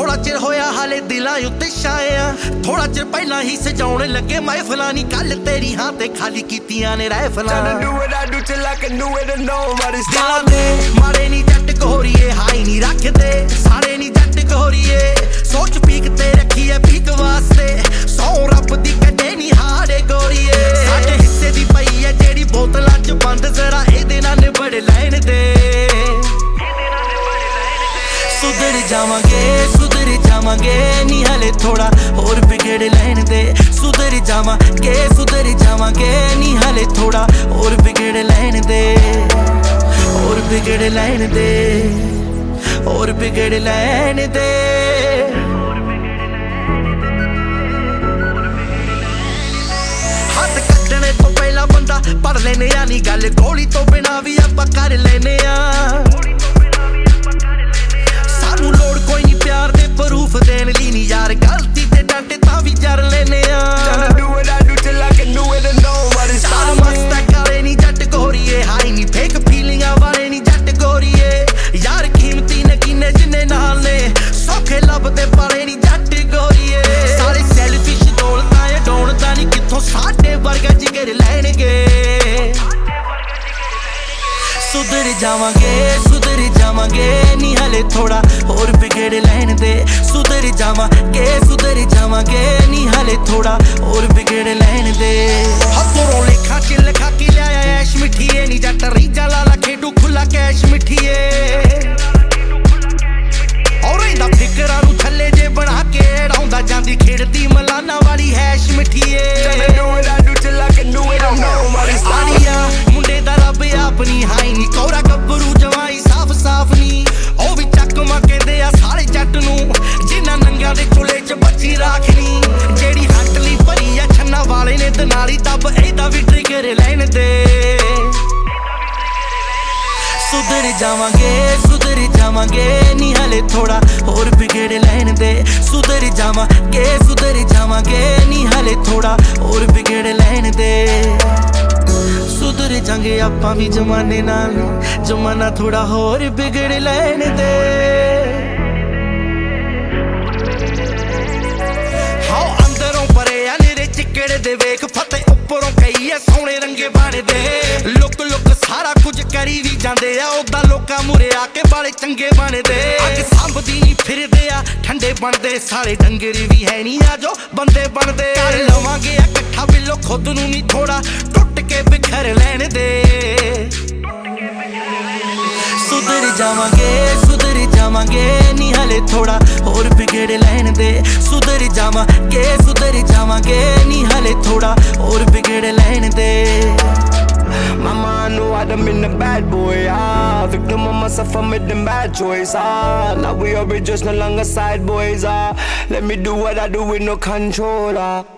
थोड़ा चिर होया हाले दिलां उत्ते छाया थोड़ा चिर पहला ही सजाउण लगे महफिलां नी कल तेरी हां ते खाली कीतियां ने रहफिलां दिलां दे मारे नी जट गोरीए हाई नी रखदे सारे नी जट गोरीए सोच पीक ते रखी है पीक वास्ते सौ रब दी कदे नी हारे गोरीए साडे हिस्से दी पई है जेड़ी बोतलां च बंद जरा इहदे नाल निबड़ लैण दे सुधर जावांगे नी हले थोड़ा और बिगड़ लैण दे सुधर जावांगे नी हले थोड़ा और बिगड़ लैण दे और बिगड़ लैण दे और बिगड़ लैण दे हाथ कट्टने तो पहला बंदा पढ़ लेने आनी गल गोली तो बिना भी आपां कर लेने सानू लोड़ कोई नहीं प्यार दे प्रूफ देने ली नी यार गलती ते डांटे तां भी जर लेने सारा मस्ता करे नी जट गोरीए हाई नी फेक फीलिंगां वाले नी जट गोरीए यार कीमती नकीने जिन्ने नाल ने सौखे लभदे पाले नी जट गोरीए सारे सेल्फिश दौलतां ए डोणदा नी कित्थों साडे वर्गा जिगर लैणगे सुधर जावांगे नी हले थोड़ा और बिगड़ लैण दे सुधर जावांगे नी हले थोड़ा और बिगड़ लैण दे हथों लेखा च लिखा के लिया ऐश मिठिए नी जट रीजा लाला खेडू खुला कैश मिठिए और इंदा फिकरां नू थल्ले जे बना के डाउंदा जांदी खिड़दी मलाना वाली हैश मिठिए मुंडे दा रब अपनी हाई नी कौरा गब्बरू जवाई साफ नी ओ भी चकमा कहंदे आ सारे जट नू जिन्ना नंगियां दे चुले च बच्ची राखनी जेड़ी हटली भरी आ छन्ना वाले ने दनाली दब एदा भी ट्रिगर लैण दे सुधर जावांगे नी हले थोड़ा और बिगड़ लैण दे सुधर जावांगे नी हले थोड़ा और बिगड़ लैण दे सुधर जांगे आपां भी जमाने नाल जमाना थोड़ा होर बिगड़ लैण दे हाओ अंदरों परे आ निरे चिकड़ दे वेख फते उपरों कई आ सोहणे रंगे बण दे लुक सारा कुछ करी भी जांदे आ ओदा लोकां मुरे आके बाले चंगे बनदे अग संभदी नहीं फिरदे आ ठंडे बनदे सारे डंगर भी है नहीं आ जो बंदे बनदे कर लवांगे इकट्ठा बिलो खुद नू नहीं थोड़ा टुट के बिखर लैण दे सुधर जावांगे नी हले थोड़ा और बिगड़ लैण दे सुधर जावांगे नी हले थोड़ा और बिगड़ लैण दे Mama, I know I done been a bad boy, victim of myself, I made the bad choice, now we are just no longer side boys, let me do what I do with no control,